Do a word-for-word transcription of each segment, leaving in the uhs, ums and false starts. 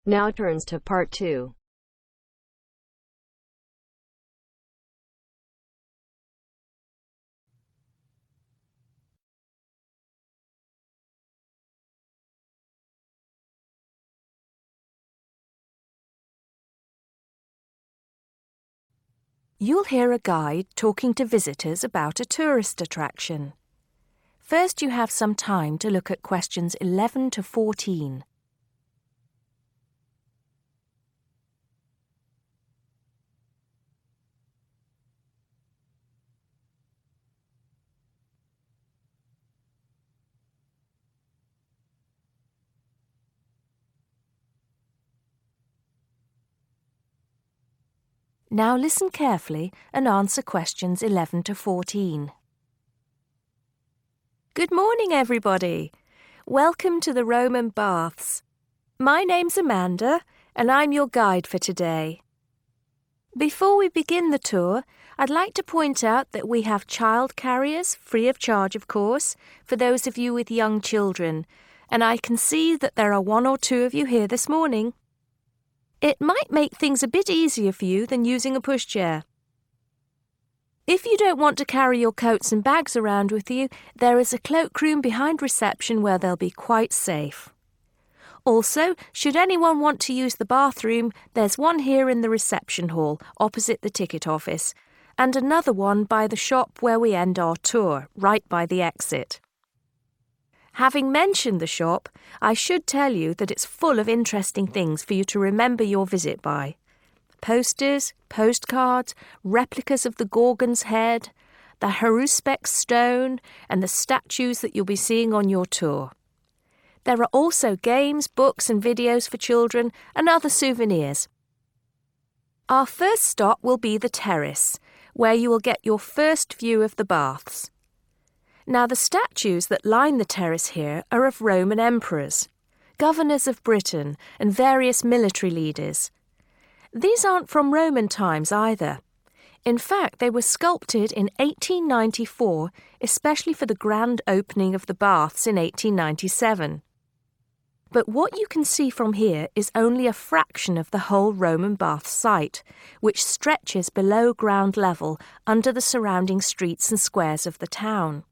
Now turns to part two. You'll hear a guide talking to visitors about a tourist attraction. First, you have some time to look at questions eleven to fourteen. Now listen carefully and answer questions eleven to fourteen. Good morning, everybody. Welcome to the Roman Baths. My name's Amanda, and I'm your guide for today. Before we begin the tour, I'd like to point out that we have child carriers, free of charge, of course, for those of you with young children, and I can see that there are one or two of you here this morning. It might make things a bit easier for you than using a pushchair. If you don't want to carry your coats and bags around with you, there is a cloakroom behind reception where they'll be quite safe. Also, should anyone want to use the bathroom, there's one here in the reception hall, opposite the ticket office, and another one by the shop where we end our tour, right by the exit. Having mentioned the shop, I should tell you that it's full of interesting things for you to remember your visit by. Posters, postcards, replicas of the Gorgon's head, the Haruspex stone, and the statues that you'll be seeing on your tour. There are also games, books and videos for children and other souvenirs. Our first stop will be the terrace, where you will get your first view of the baths. Now, the statues that line the terrace here are of Roman emperors, governors of Britain, and various military leaders. These aren't from Roman times either. In fact, they were sculpted in eighteen ninety-four, especially for the grand opening of the baths in eighteen ninety-seven. But what you can see from here is only a fraction of the whole Roman bath site, which stretches below ground level under the surrounding streets and squares of the town.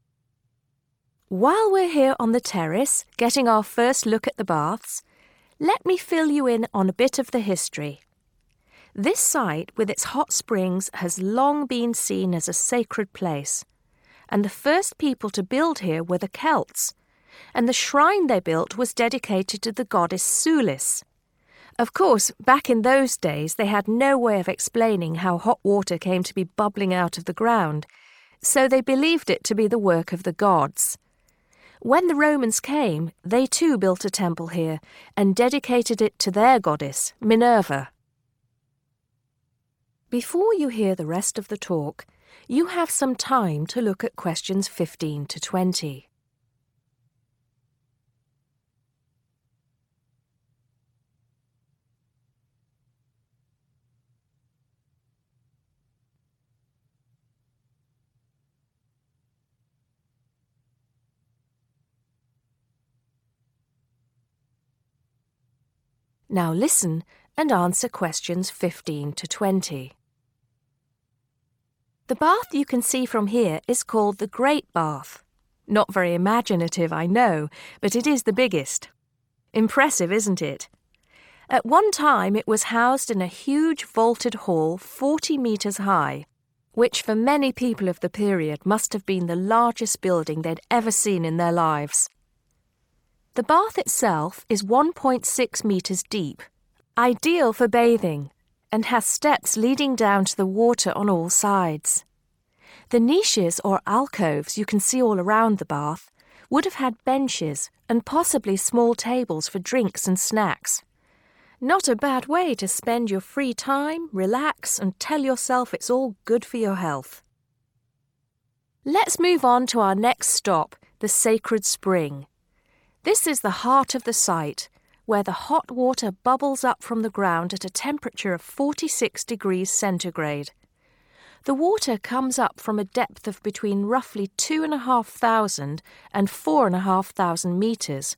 While we're here on the terrace, getting our first look at the baths, let me fill you in on a bit of the history. This site, with its hot springs, has long been seen as a sacred place, and the first people to build here were the Celts, and the shrine they built was dedicated to the goddess Sulis. Of course, back in those days, they had no way of explaining how hot water came to be bubbling out of the ground, so they believed it to be the work of the gods. When the Romans came, they too built a temple here and dedicated it to their goddess, Minerva. Before you hear the rest of the talk, you have some time to look at questions fifteen to twenty. Now listen and answer questions fifteen to twenty. The bath you can see from here is called the Great Bath. Not very imaginative, I know, but it is the biggest. Impressive, isn't it? At one time it was housed in a huge vaulted hall forty metres high, which for many people of the period must have been the largest building they'd ever seen in their lives. The bath itself is one point six metres deep, ideal for bathing, and has steps leading down to the water on all sides. The niches or alcoves you can see all around the bath would have had benches and possibly small tables for drinks and snacks. Not a bad way to spend your free time, relax, and tell yourself it's all good for your health. Let's move on to our next stop, the Sacred Spring. This is the heart of the site, where the hot water bubbles up from the ground at a temperature of forty-six degrees centigrade. The water comes up from a depth of between roughly two and a half thousand and four and a half thousand metres,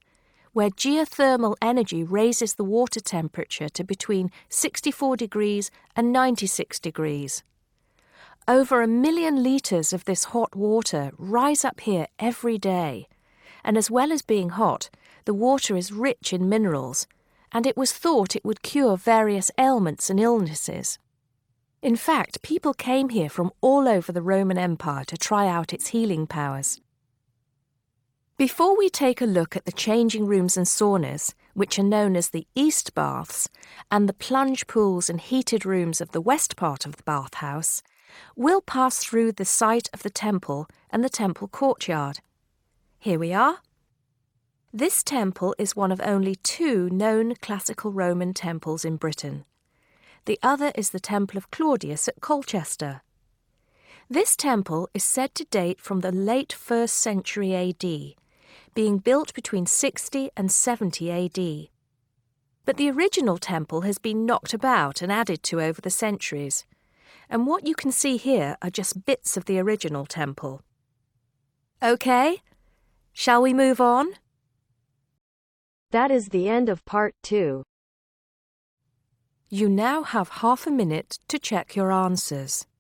where geothermal energy raises the water temperature to between sixty-four degrees and ninety-six degrees. Over a million litres of this hot water rise up here every day, and as well as being hot, the water is rich in minerals, and it was thought it would cure various ailments and illnesses. In fact, people came here from all over the Roman Empire to try out its healing powers. Before we take a look at the changing rooms and saunas, which are known as the East Baths, and the plunge pools and heated rooms of the west part of the bathhouse, we'll pass through the site of the temple and the temple courtyard. Here we are. This temple is one of only two known classical Roman temples in Britain. The other is the Temple of Claudius at Colchester. This temple is said to date from the late first century A D, being built between sixty and seventy A D. But the original temple has been knocked about and added to over the centuries, and what you can see here are just bits of the original temple. Okay, shall we move on? That is the end of part two. You now have half a minute to check your answers.